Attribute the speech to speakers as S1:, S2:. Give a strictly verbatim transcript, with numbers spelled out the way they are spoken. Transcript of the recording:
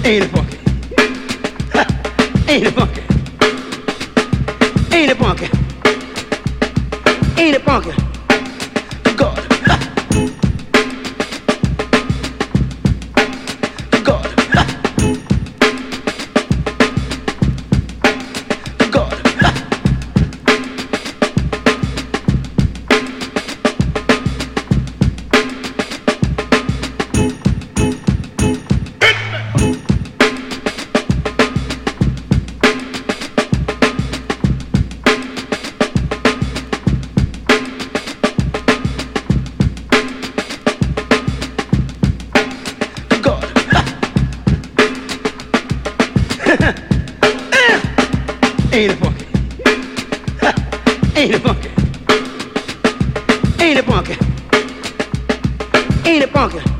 S1: Ain't it funky? Ain't it funky? Ain't it funky? Ain't it funky? God. God. God. Ain't it funky? Ain't it funky? Ain't it funky? Ain't it funky?